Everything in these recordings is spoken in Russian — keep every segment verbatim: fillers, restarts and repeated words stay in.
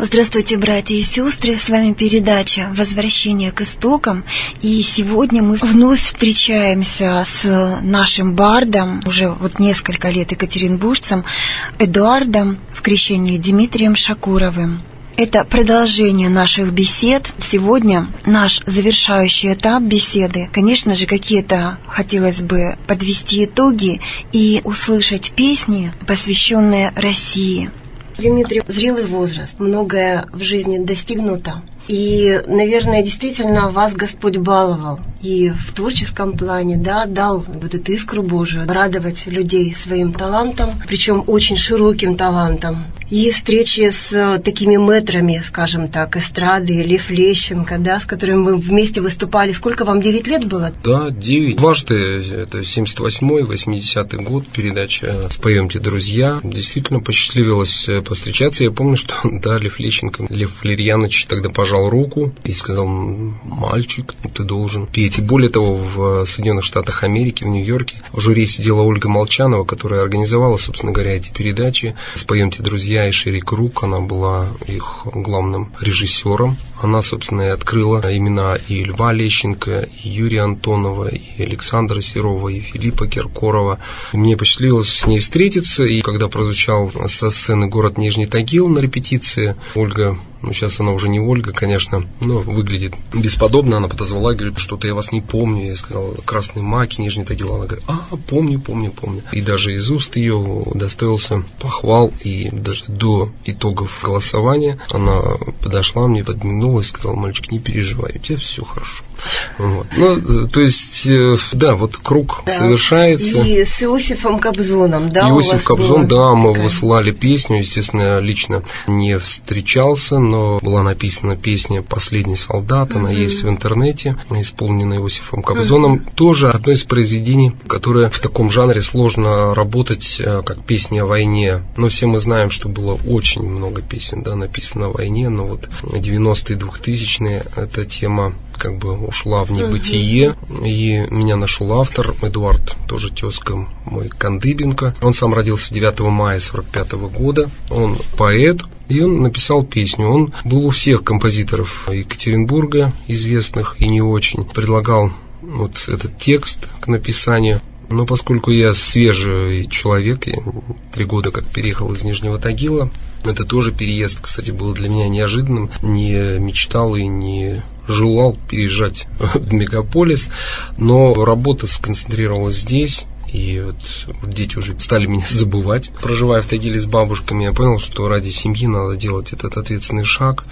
Здравствуйте, братья и сестры, с вами передача «Возвращение к истокам», и сегодня мы вновь встречаемся с нашим бардом, уже вот несколько лет екатеринбуржцем, Эдуардом, в крещении Дмитрием Шакуровым. Это продолжение наших бесед. Сегодня наш завершающий этап беседы. Конечно же, какие-то хотелось бы подвести итоги и услышать песни, посвященные России. Дмитрий, зрелый возраст, многое в жизни достигнуто. И, наверное, действительно вас Господь баловал и в творческом плане, да, дал вот эту искру Божию, радовать людей своим талантом, причем очень широким талантом. И встречи с такими мэтрами, скажем так, эстрады, Лев Лещенко, да, с которым вы вместе выступали. Сколько вам, девять лет было? Да, девять. Дважды, это семьдесят восьмой, восьмидесятый год, передача «Споемте, друзья». Действительно посчастливилось повстречаться. Я помню, что, да, Лев Лещенко, Лев Валерьянович тогда пожал руку и сказал: мальчик, ты должен петь. И более того, в Соединенных Штатах Америки, в Нью-Йорке, в жюри сидела Ольга Молчанова, которая организовала, собственно говоря, эти передачи «Споемте, друзья», и Шерри Круг, она была их главным режиссером. Она, собственно, и открыла имена и Льва Лещенко, и Юрия Антонова, и Александра Серова, и Филиппа Киркорова. Мне посчастливилось с ней встретиться, и когда прозвучал со сцены «Город Нижний Тагил» на репетиции, Ольга, ну, сейчас она уже не Ольга, конечно, но выглядит бесподобно. Она подозвала, говорит: что-то я вас не помню. Я сказал: «Красный Маки, Нижний Тагил». Она говорит: а, помню, помню, помню. И даже из уст ее удостоился похвал. И даже до итогов голосования она подошла мне, подмигнула и сказала: мальчик, не переживай, у тебя все хорошо. Вот. Ну, то есть, да, вот круг, да, совершается. И с Иосифом Кобзоном, да? Иосиф Кобзон, да, мы такая... высылали песню. Естественно, я лично не встречался, но была написана песня «Последний солдат», она uh-huh. есть в интернете, исполнена Иосифом Кобзоном. Uh-huh. Тоже одно из произведений, которое в таком жанре сложно работать, как песни о войне. Но все мы знаем, что было очень много песен, да, написано о войне, но вот девяностые, двухтысячные эта тема как бы ушла в небытие, uh-huh. и меня нашел автор Эдуард, тоже тезка мой, Кандыбенко. Он сам родился девятого мая сорок пятого года, он поэт, и он написал песню. Он был у всех композиторов Екатеринбурга, известных и не очень. Предлагал вот этот текст к написанию. Но поскольку я свежий человек, я три года как переехал из Нижнего Тагила, это тоже переезд, кстати, был для меня неожиданным. Не мечтал и не желал переезжать в мегаполис, но работа сконцентрировалась здесь. И вот дети уже стали меня забывать. Проживая в Тагиле с бабушками, я понял, что ради семьи надо делать этот ответственный шаг.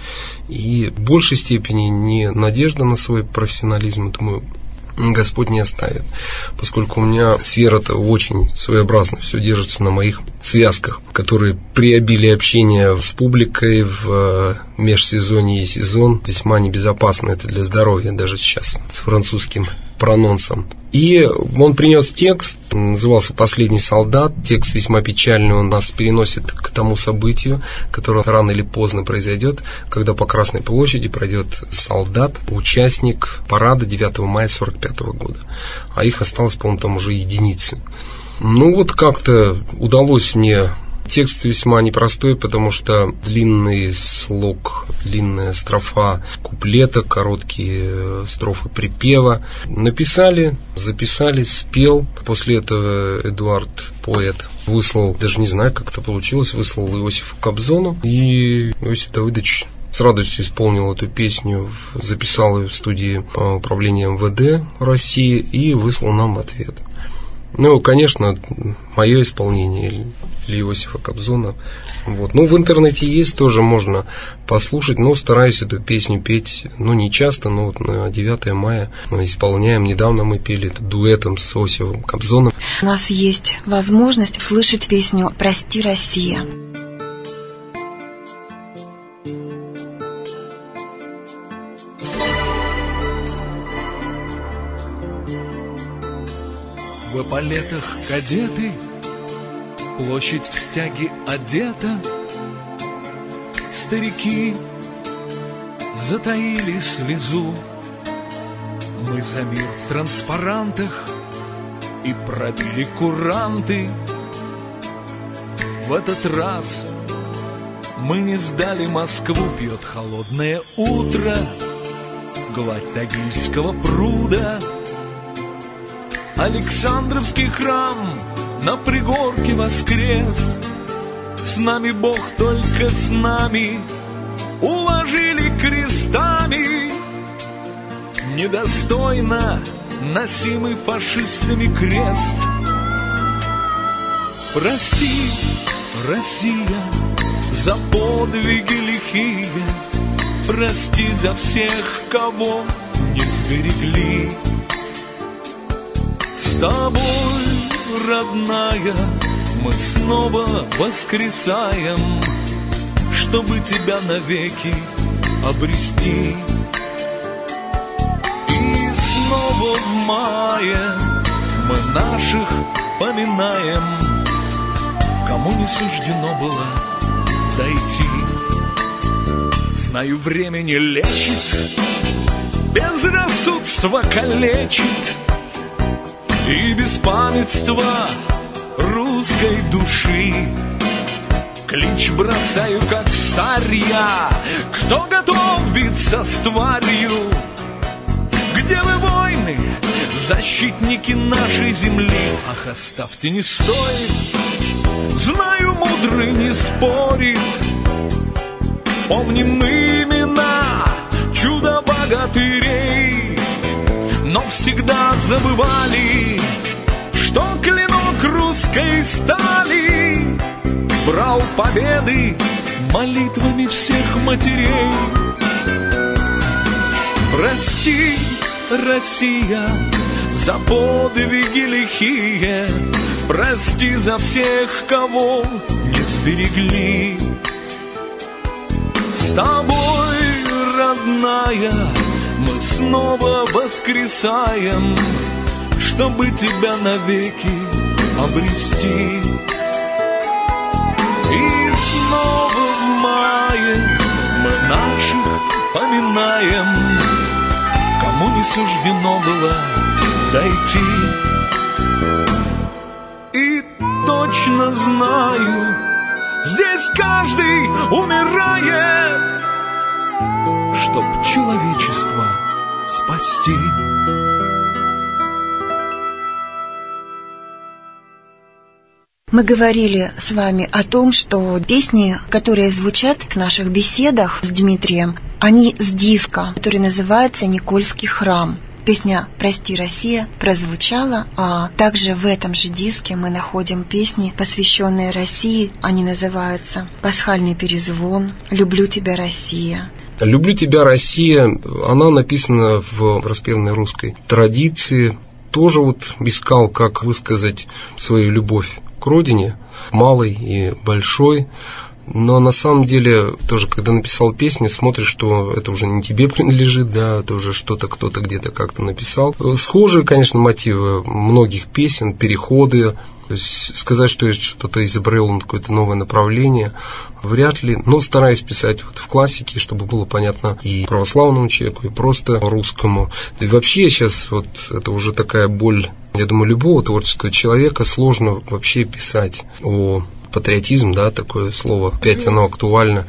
И в большей степени не надежда на свой профессионализм, думаю, Господь не оставит, поскольку у меня сфера-то очень своеобразна, все держится на моих связках, которые при обилии общения с публикой в межсезонье и сезон весьма небезопасно это для здоровья, даже сейчас с французским прононсом. И он принес текст, назывался «Последний солдат». Текст весьма печальный, он нас переносит к тому событию, которое рано или поздно произойдет, когда по Красной площади пройдет солдат, участник парада девятого мая сорок пятого года. А их осталось, по-моему, там уже единицы. Ну вот как-то удалось мне. Текст весьма непростой, потому что длинный слог, длинная строфа куплета, короткие строфы припева. Написали, записали, спел. После этого Эдуард, поэт, выслал, даже не знаю, как это получилось, выслал Иосифу Кобзону. И Иосиф Давыдович с радостью исполнил эту песню, записал ее в студии управления эм вэ дэ России и выслал нам ответ. Ну, конечно, мое исполнение или Иосифа Кобзона. Вот. Ну, в интернете есть, тоже можно послушать, но стараюсь эту песню петь, ну, не часто, но вот на девятое мая мы исполняем. Недавно мы пели это дуэтом с Иосифом Кобзоном. У нас есть возможность услышать песню «Прости, Россия». В эполетах кадеты, площадь в стяге одета, старики затаили слезу. Мы за мир в транспарантах и пробили куранты. В этот раз Мы не сдали Москву, пьет холодное утро, гладь Тагильского пруда. Александровский храм на пригорке воскрес. С нами Бог, только с нами уложили крестами. Недостойно носимый фашистами крест. Прости, Россия, за подвиги лихие, прости за всех, кого не сберегли. С тобой, родная, мы снова воскресаем, чтобы тебя навеки обрести. И снова в мае мы наших поминаем, кому не суждено было дойти. Знаю, время не лечит, безрассудство калечит, и беспамятство русской души. Клич бросаю, как старья, кто готов биться с тварью? Где вы, войны, защитники нашей земли? Ах, оставьте, не стоит, знаю, мудрый не спорит. Помним мы имена чудо-богатырей, но всегда забывали, что клинок русской стали брал победы молитвами всех матерей. Прости, Россия, за подвиги лихие, прости за всех, кого не сберегли. С тобой, родная, мы снова воскресаем, чтобы тебя навеки обрести. И снова в мае мы наших поминаем, кому не суждено было дойти. И точно знаю, здесь каждый умирает, чтоб человечество спасти. Мы говорили с вами о том, что песни, которые звучат в наших беседах с Дмитрием, они с диска, который называется «Никольский храм». Песня «Прости, Россия» прозвучала, а также в этом же диске мы находим песни, посвященные России. Они называются «Пасхальный перезвон», «Люблю тебя, Россия». «Люблю тебя, Россия», она написана в распевной русской традиции. Тоже вот искал, как высказать свою любовь к родине, малой и большой. Но на самом деле, тоже, когда написал песню, смотришь, что это уже не тебе принадлежит, да, это уже что-то кто-то где-то как-то написал. Схожие, конечно, мотивы многих песен, переходы. То есть сказать, что я что-то изобрел на какое-то новое направление, вряд ли. Но стараюсь писать вот в классике, чтобы было понятно и православному человеку, и просто русскому. Да и вообще сейчас вот это уже такая боль, я думаю, любого творческого человека. Сложно вообще писать о патриотизм, да, такое слово, опять оно актуально.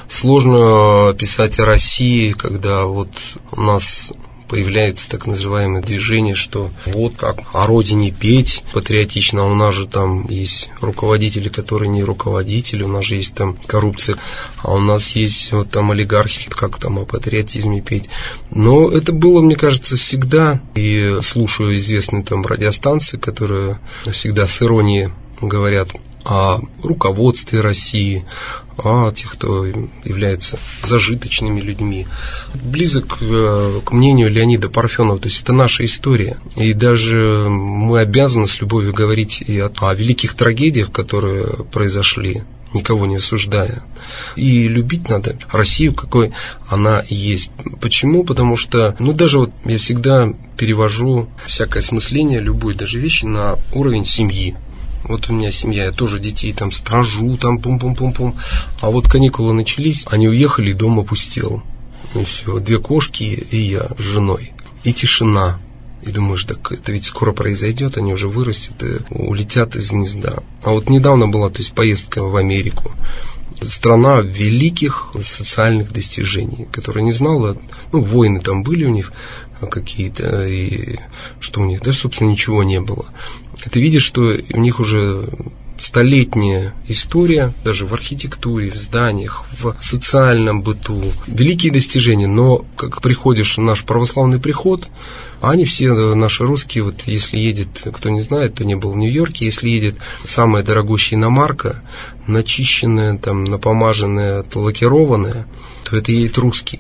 Сложно писать о России, когда вот у нас появляется так называемое движение, что вот как о родине петь патриотично, а у нас же там есть руководители, которые не руководители, у нас же есть там коррупция, а у нас есть вот там олигархи, как там о патриотизме петь. Но это было, мне кажется, всегда, и слушаю известные там радиостанции, которые всегда с иронией говорят о руководстве России, о тех, кто является зажиточными людьми. Близок к мнению Леонида Парфенова, то есть это наша история. И даже мы обязаны с любовью говорить и о, о великих трагедиях, которые произошли, никого не осуждая. И любить надо Россию, какой она есть. Почему? Потому что, ну, даже вот я всегда перевожу всякое осмысление любой даже вещи на уровень семьи. Вот у меня семья, я тоже детей там стражу, там пум-пум-пум-пум. А вот каникулы начались, они уехали, и дом опустел. И все, две кошки и я с женой. И тишина. И думаешь, так это ведь скоро произойдет, они уже вырастут и улетят из гнезда. А вот недавно была, то есть, поездка в Америку. страна великих социальных достижений, которая не знала, ну, войны там были у них какие-то, и что у них, да, собственно, ничего не было. Ты видишь, что у них уже столетняя история, даже в архитектуре, в зданиях, в социальном быту, великие достижения, но как приходишь в наш православный приход, они все наши русские, вот если едет, кто не знает, кто не был в Нью-Йорке, если едет самая дорогущая иномарка, начищенная, там, напомаженная, лакированная, то это едет русский.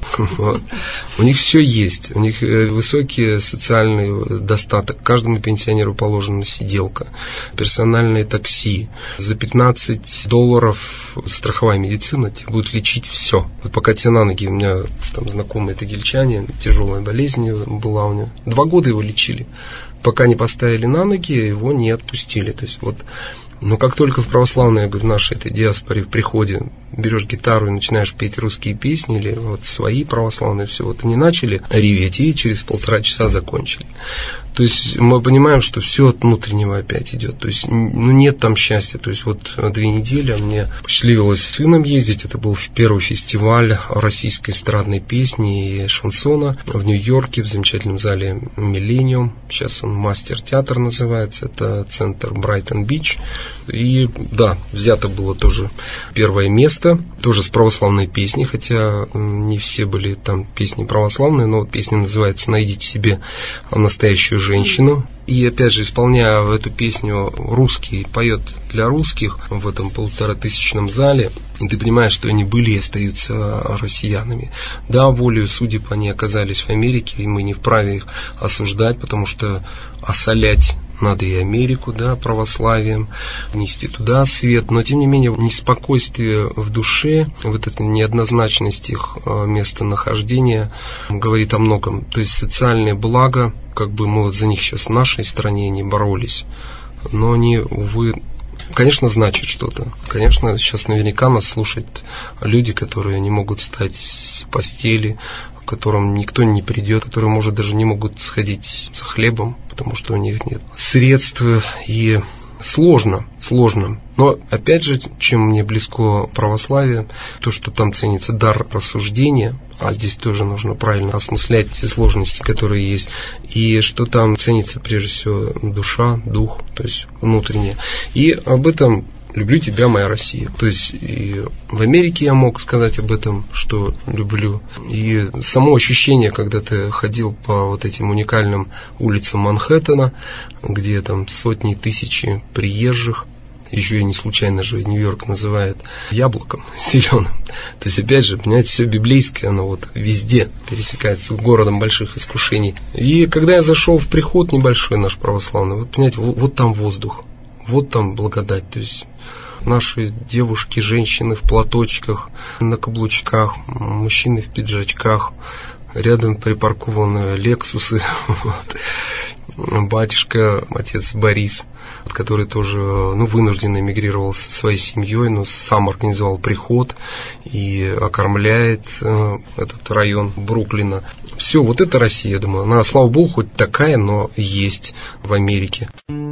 У них все есть, у них высокий социальный достаток, каждому пенсионеру положена сиделка, персональное такси, за пятнадцать долларов страховая медицина тебе будет лечить все. Вот пока тебе на ноги, у меня там знакомый тагильчанин, тяжелая болезнь была у него, два года его лечили, пока не поставили на ноги, его не отпустили, то есть вот. Но как только в православной, я говорю, в нашей этой диаспоре в приходе берешь гитару и начинаешь петь русские песни или вот свои православные, все, вот они начали реветь и через полтора часа закончили. То есть мы понимаем, что все от внутреннего опять идет. То есть ну, нет там счастья. То есть вот две недели мне посчастливилось с сыном ездить. Это был первый фестиваль российской эстрадной песни и шансона в Нью-Йорке в замечательном зале «Миллениум». Сейчас он «Мастер-театр» называется. Это центр Брайтон-Бич. И да, взято было тоже первое место. Тоже с православной песней, хотя не все были там песни православные, но вот песня называется «Найдите себе настоящую женщину». И опять же, исполняя эту песню, русский поет для русских в этом полуторатысячном зале, и ты понимаешь, что они были и остаются россиянами. Да, волею судеб они оказались в Америке, и мы не вправе их осуждать, потому что осолять надо и Америку, да, православием, нести туда свет, но тем не менее неспокойствие в душе, вот эта неоднозначность их местонахождения говорит о многом. То есть социальные блага, как бы мы вот за них сейчас в нашей стране не боролись, но они, увы, конечно, значит что-то. Конечно, сейчас наверняка нас слушают люди, которые не могут встать с постели, к которым никто не придет, которые, может, даже не могут сходить за хлебом, потому что у них нет средств, и сложно, сложно. Но, опять же, чем мне близко православие, то, что там ценится дар рассуждения, а здесь тоже нужно правильно осмыслять все сложности, которые есть, и что там ценится, прежде всего, душа, дух, то есть внутреннее. И об этом «Люблю тебя, моя Россия». То есть и в Америке я мог сказать об этом, что люблю. И само ощущение, когда ты ходил по вот этим уникальным улицам Манхэттена, где там сотни тысяч приезжих, еще и не случайно же Нью-Йорк называют яблоком зеленым. То есть, опять же, понимаете, все библейское, оно вот везде пересекается, городом больших искушений. И когда я зашел в приход небольшой наш православный, вот, понимаете, вот, вот там воздух, вот там благодать, то есть наши девушки, женщины в платочках, на каблучках, мужчины в пиджачках, рядом припаркованы лексусы, вот. Батюшка, отец Борис, который тоже, ну, вынужденно эмигрировал со своей семьей, но сам организовал приход и окормляет э, этот район Бруклина. Все, вот это Россия, я думаю, она, слава богу, хоть такая, но есть в Америке.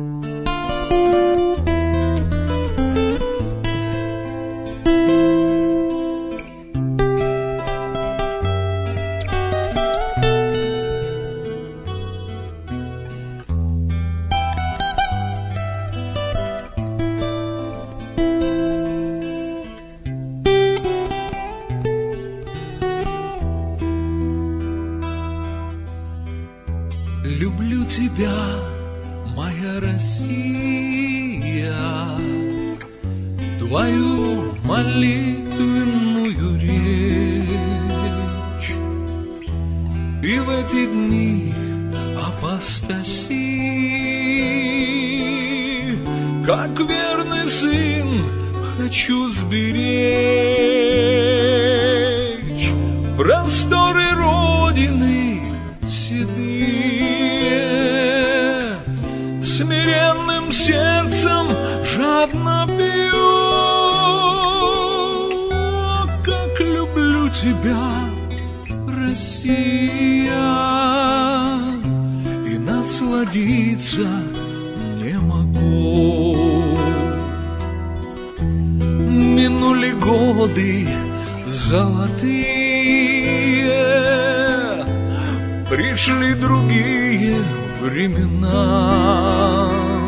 Люблю тебя, моя Россия, твою молитвенную речь. И в эти дни апостасии, как верный сын, хочу сберечь просторы Родины седые, смиренным сердцем жадно пью. Как люблю тебя, Россия, и насладиться не могу. Минули годы золотые, пришли другие времена.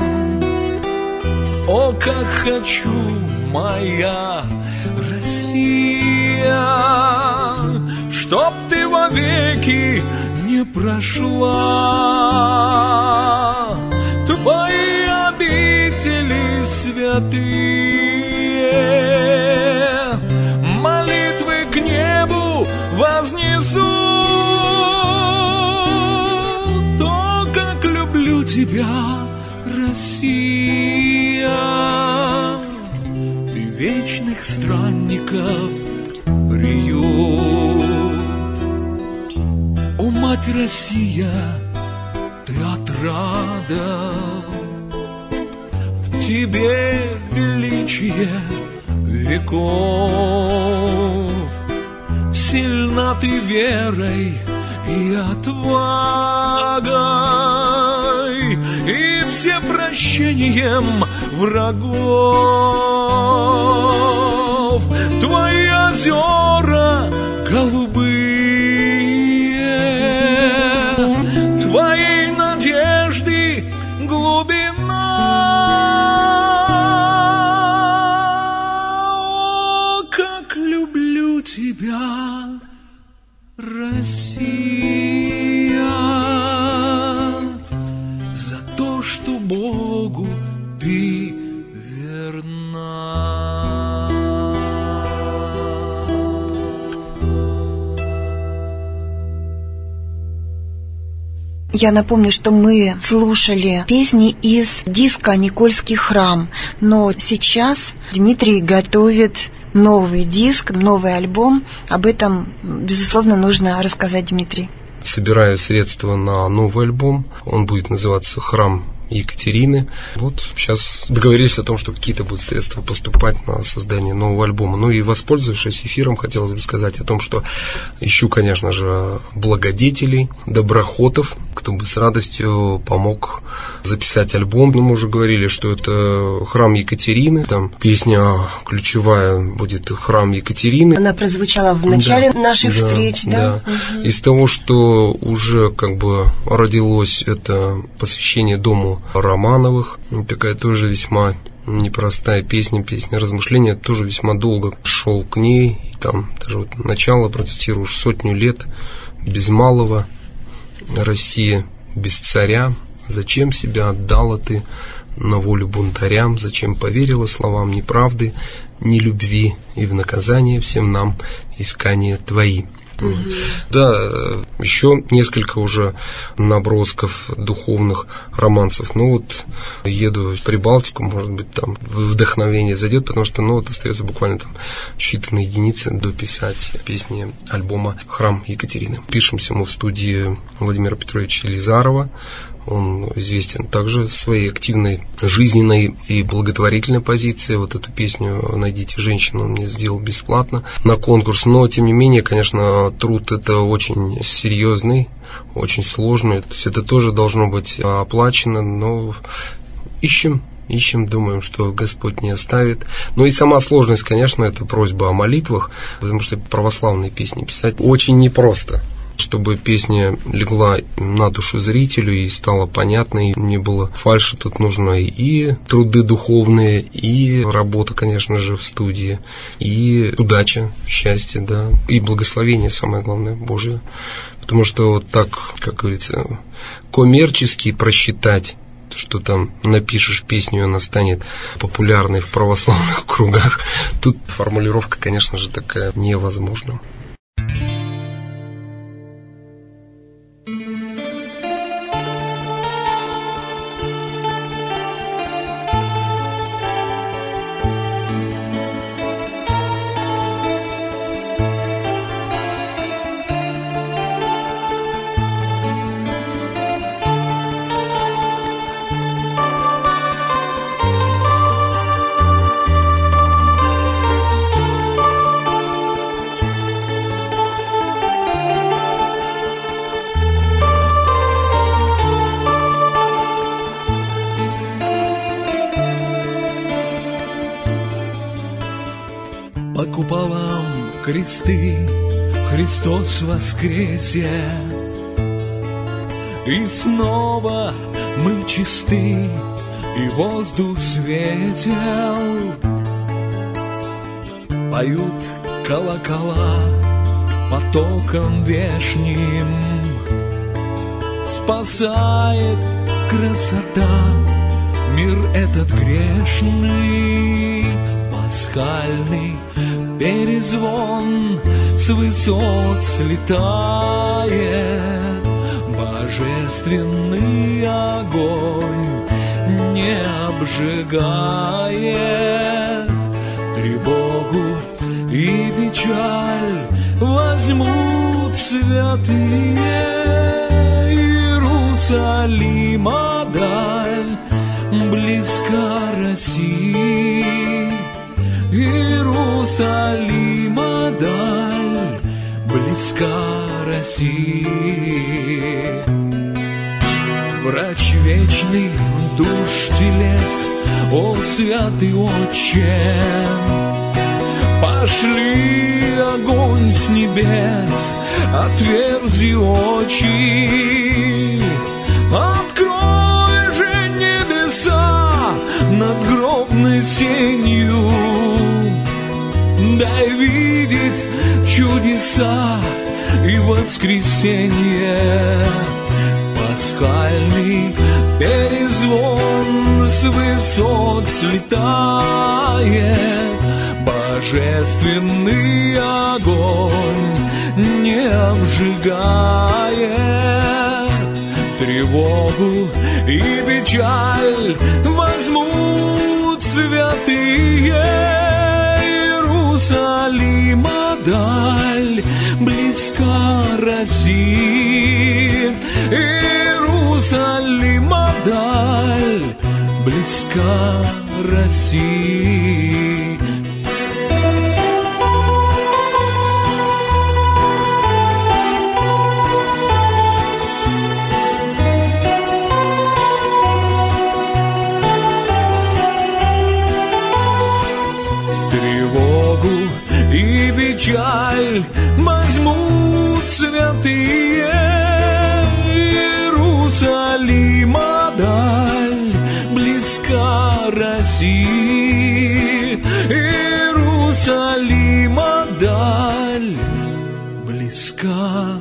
О, как хочу, моя Россия, чтоб ты вовеки не прошла. Твои обители святые, молитвы к небу вознесу. То, как люблю тебя, Россия, ты вечных странников приют. О, мать Россия, ты отрада, в тебе величие веков. Сильна ты верой и отвагой, и всепрощением врагов. Твои озера голубые, твоей надежды глубина. О, как люблю тебя, Россия, за то, что Богу ты верна. Я напомню, что мы слушали песни из диска «Никольский храм», но сейчас Дмитрий готовит новый диск, новый альбом. Об этом, безусловно, нужно рассказать, Дмитрий. Собираю средства на новый альбом. Он будет называться «Храм Екатерины». Вот сейчас договорились о том, что какие-то будут средства поступать на создание нового альбома. Ну и, воспользовавшись эфиром, хотелось бы сказать о том, что ищу, конечно же, благодетелей, доброхотов, кто бы с радостью помог записать альбом. Ну, мы уже говорили, что это «Храм Екатерины». Там песня ключевая будет «Храм Екатерины». Она прозвучала в начале да, наших да, встреч, да? да. Угу. Из того, что уже как бы родилось это посвящение дому Романовых, такая тоже весьма непростая песня, песня размышления, тоже весьма долго шел к ней, и там даже вот начало процитирую: уж сотню лет без малого Россия без царя, зачем себя отдала ты на волю бунтарям, зачем поверила словам неправды, ни любви, и в наказание всем нам искания твои. Угу. Да, еще несколько уже набросков духовных романсов. Ну вот еду в Прибалтику, может быть, там вдохновение зайдет, потому что, ну вот, остается буквально там считанные единицы дописать песни альбома «Храм Екатерины». Пишемся мы в студии Владимира Петровича Елизарова. Он известен также своей активной жизненной и благотворительной позиции. Вот эту песню «Найдите женщину» он мне сделал бесплатно на конкурс. Но, тем не менее, конечно, труд это очень серьезный, очень сложный. То есть это тоже должно быть оплачено, но ищем. Ищем, думаем, что Господь не оставит. Ну и сама сложность, конечно, это просьба о молитвах, потому что православные песни писать очень непросто. Чтобы песня легла на душу зрителю и стала понятной, не было фальши, тут нужно и труды духовные, и работа, конечно же, в студии, и удача, счастье, да, и благословение, самое главное, Божие. Потому что вот так, как говорится, коммерчески просчитать, что там напишешь песню, и она станет популярной в православных кругах, тут формулировка, конечно же, такая невозможна. кресты, Христос воскресе, и снова мы чисты, и воздух светел. Поют колокола потоком вешним, спасает красота мир этот грешный. Пасхальный перезвон с высот слетает, божественный огонь не обжигает. Тревогу и печаль возьмут святые, Иерусалима даль близка России. Иерусалима даль близка России. Врач вечный, душ телес, о святый Отче, пошли огонь с небес, отверзи очи, открой же небеса над гробной сенью, дай видеть чудеса и воскресенье. Пасхальный перезвон с высот слетает, божественный огонь не обжигает. Тревогу и печаль возьмут святые, Иерусалима даль близка России. Иерусалима даль близка России. Тревогу и печаль возьмут святые, Иерусалима даль близка России. Иерусалима даль близка.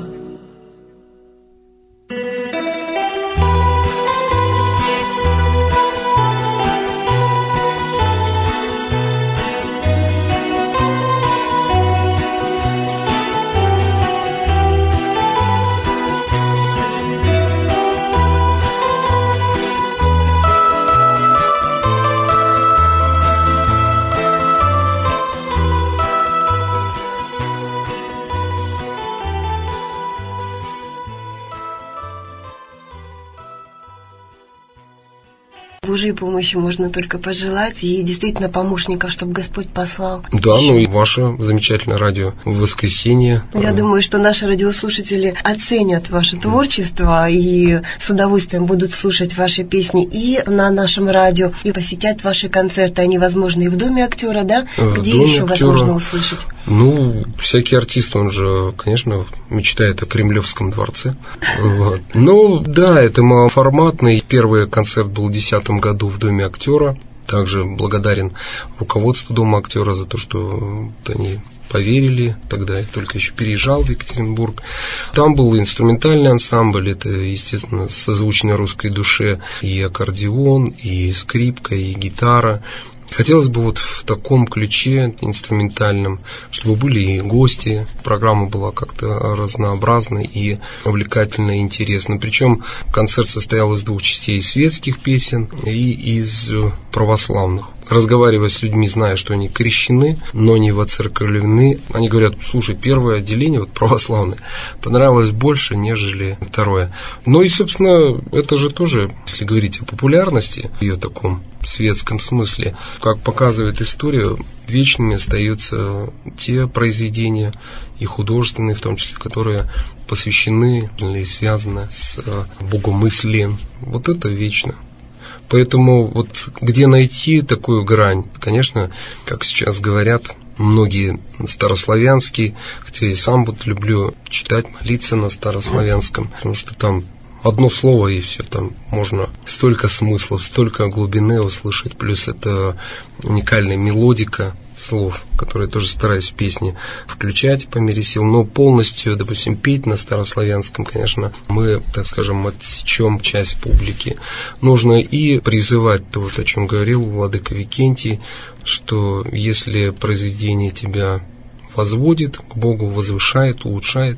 Божьей помощи можно только пожелать, и действительно помощников, чтобы Господь послал. Да, еще. Ну и ваше замечательное радио в воскресенье. Я думаю, что наши радиослушатели оценят ваше творчество и с удовольствием будут слушать ваши песни и на нашем радио, и посетят ваши концерты. Они возможны и в Доме актера, да? В Где Доме еще актера, возможно услышать? Ну, всякий артист, он же, конечно, мечтает о Кремлевском дворце. Ну, да, это малоформатный. Первый концерт был в две тысячи десятом году в Доме актера. Также благодарен руководству Дома актера за то, что они поверили. Тогда я только еще переезжал в Екатеринбург. Там был инструментальный ансамбль, это, естественно, созвучной русской душе, и аккордеон, и скрипка, и гитара. Хотелось бы вот в таком ключе инструментальном, чтобы были и гости, программа была как-то разнообразной и увлекательной и интересной. Причем концерт состоял из двух частей: светских песен и из православных. Разговаривая с людьми, зная, что они крещены, но не воцерковлены, они говорят: слушай, первое отделение, вот православное, понравилось больше, нежели второе. Ну и, собственно, это же тоже, если говорить о популярности, ее таком светском смысле, как показывает история, вечными остаются те произведения, и художественные в том числе, которые посвящены или связаны с богомыслием. Вот это вечно. Поэтому вот где найти такую грань? Конечно, как сейчас говорят, многие старославянские, хотя и сам вот люблю читать, молиться на старославянском, потому что там одно слово и все, там можно столько смыслов, столько глубины услышать, плюс это уникальная мелодика слов, которые тоже стараюсь в песни включать по мере сил, но полностью, допустим, петь на старославянском, конечно, мы, так скажем, отсечем часть публики. Нужно и призывать то, вот, о чем говорил владыка Викентий, что если произведение тебя возводит к Богу, возвышает, улучшает,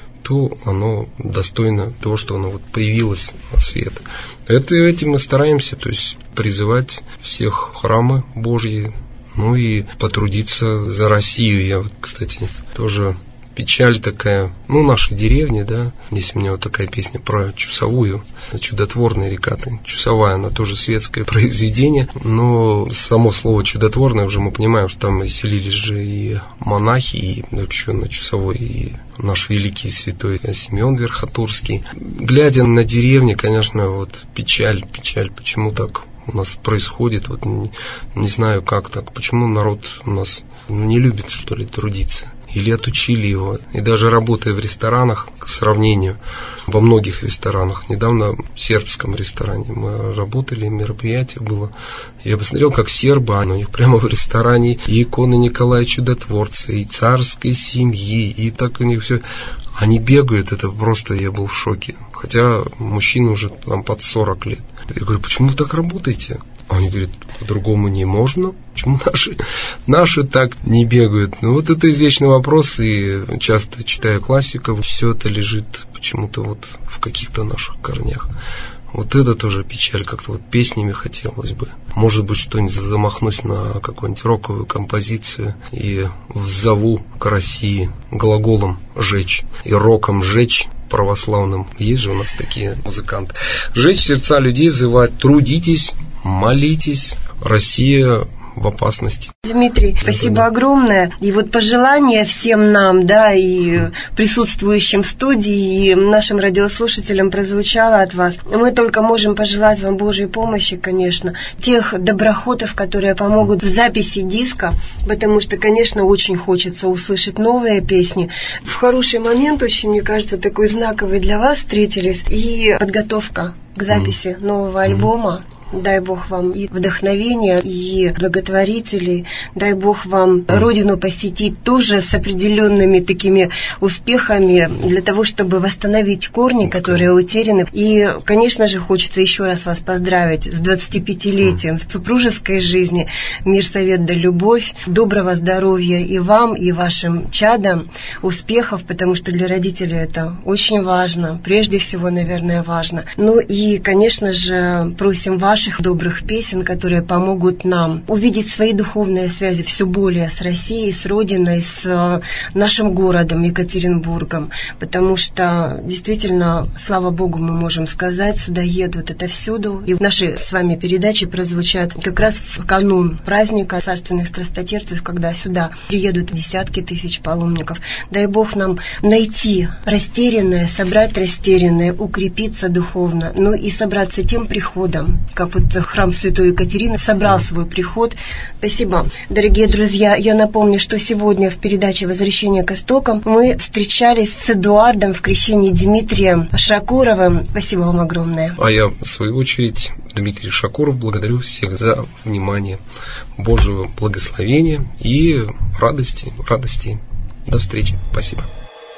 то оно достойно того, что оно вот появилось на свет. Это, этим мы стараемся, то есть призывать всех храмы Божьи, ну и потрудиться за Россию. Я вот, кстати, тоже печаль такая, ну, нашей деревни, да, здесь у меня вот такая песня про Чусовую, чудотворная река, Чусовая, она тоже светское произведение, но само слово чудотворное уже мы понимаем, что там селились же и монахи, и еще на Чусовой, и наш великий святой Симеон Верхотурский. Глядя на деревни, конечно, вот печаль, печаль, почему так у нас происходит, вот не, не знаю как так, почему народ у нас не любит, что ли, трудиться, или отучили его, и даже работая в ресторанах, к сравнению, во многих ресторанах, недавно в сербском ресторане мы работали, мероприятие было, я посмотрел, как сербы, у них прямо в ресторане и иконы Николая Чудотворца, и царской семьи, и так у них все. Они бегают, это просто, я был в шоке. Хотя мужчины уже там под сорок лет. Я говорю, почему вы так работаете? Они говорят, по-другому не можно. Почему наши, наши так не бегают? Ну, вот это извечный вопрос, и часто читая классиков, все это лежит почему-то вот в каких-то наших корнях. Вот это тоже печаль, как-то вот песнями хотелось бы. Может быть, что-нибудь замахнусь на какую-нибудь роковую композицию и взову к России глаголом «жечь» и роком «жечь» православным. Есть же у нас такие музыканты. «Жечь сердца людей» взывать, трудитесь, молитесь, Россия в опасности. Дмитрий, спасибо да. огромное. И вот пожелания всем нам, да, и присутствующим в студии, и нашим радиослушателям прозвучало от вас. Мы только можем пожелать вам Божьей помощи, конечно, тех доброхотов, которые помогут в записи диска, потому что, конечно, очень хочется услышать новые песни. В хороший момент, очень, мне кажется, такой знаковый для вас встретились, и подготовка к записи mm. нового альбома. Дай Бог вам и вдохновения, и благотворителей. Дай Бог вам Родину посетить тоже с определенными такими успехами для того, чтобы восстановить корни, которые утеряны. И, конечно же, хочется еще раз вас поздравить с двадцатипятилетием супружеской жизни. Мир, совет да любовь. Доброго здоровья и вам, и вашим чадам. Успехов, потому что для родителей это очень важно. Прежде всего, наверное, важно. Ну и, конечно же, просим ваших добрых песен, которые помогут нам увидеть свои духовные связи все более с Россией, с Родиной, с нашим городом Екатеринбургом, потому что действительно, слава Богу, мы можем сказать, сюда едут это всюду, и наши с вами передачи прозвучат как раз в канун праздника царственных страстотерпцев, когда сюда приедут десятки тысяч паломников. Дай Бог нам найти растерянное, собрать растерянное, укрепиться духовно, ну и собраться тем приходом, как вот храм Святой Екатерины собрал свой приход. Спасибо. Дорогие друзья, я напомню, что сегодня в передаче «Возвращение к истокам» мы встречались с Эдуардом в крещении Дмитрием Шакуровым. Спасибо вам огромное. А я, в свою очередь, Дмитрий Шакуров, благодарю всех за внимание, Божьего благословения и радости, радости. До встречи. Спасибо.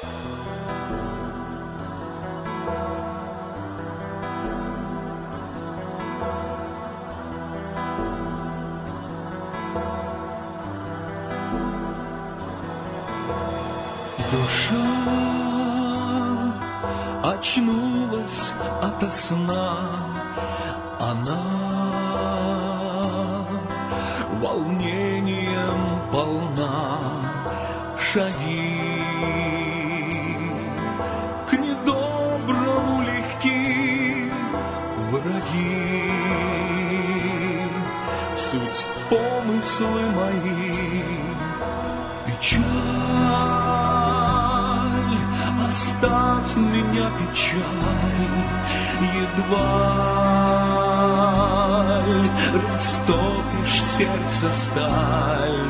Очнулась ото сна, она волнением полна, шаги к недоброму легки, враги, суть помыслы мои, печаль. Оставь меня, печаль, едва растопишься. сердце сталь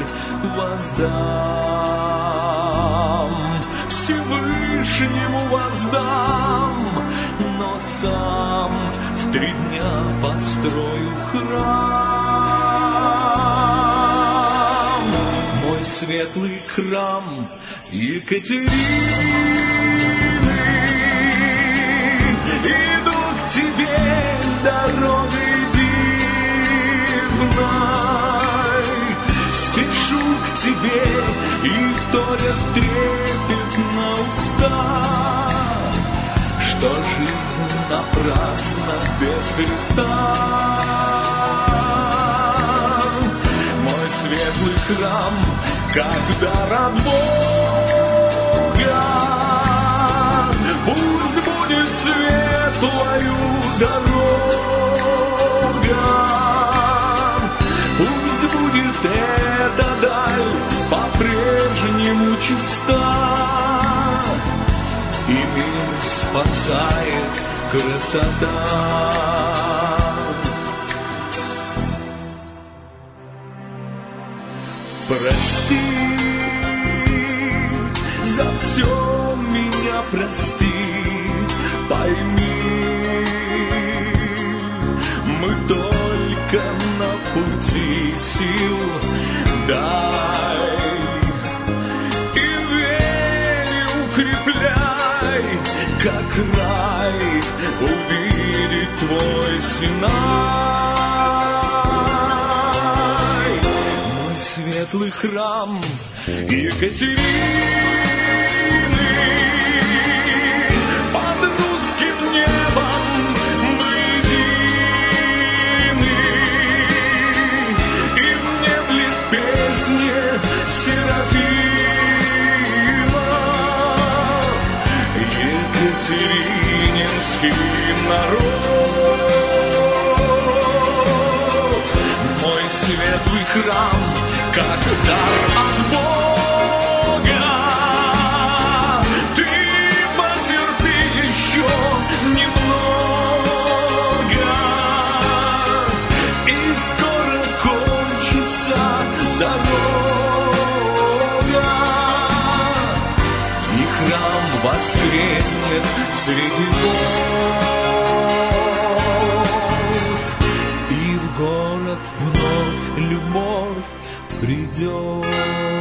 воздам, Всевышнему воздам, но сам в три дня построю храм. Мой светлый храм Екатерины, иду к тебе дорогой дивной, спешу к тебе, и вторят трепет на уста, что жизнь напрасна без Христа. Мой светлый храм, как дар от Бога, пусть будет светлою дорога, пусть будет эта даль по-прежнему чиста, и мир спасает красота. Прости, за все меня прости, пойми, мы только на пути сил, дай и вере укрепляй, как рай увидеть твой Синай. Мой светлый храм Екатерины, под русским небом мы едины, и внемлет песне Серафима. Екатерининский народ, мой светлый храм, как дар от Бога, ты потерпи еще немного, и скоро кончится дорога, и храм воскреснет среди вод, и в город вновь любовь придет.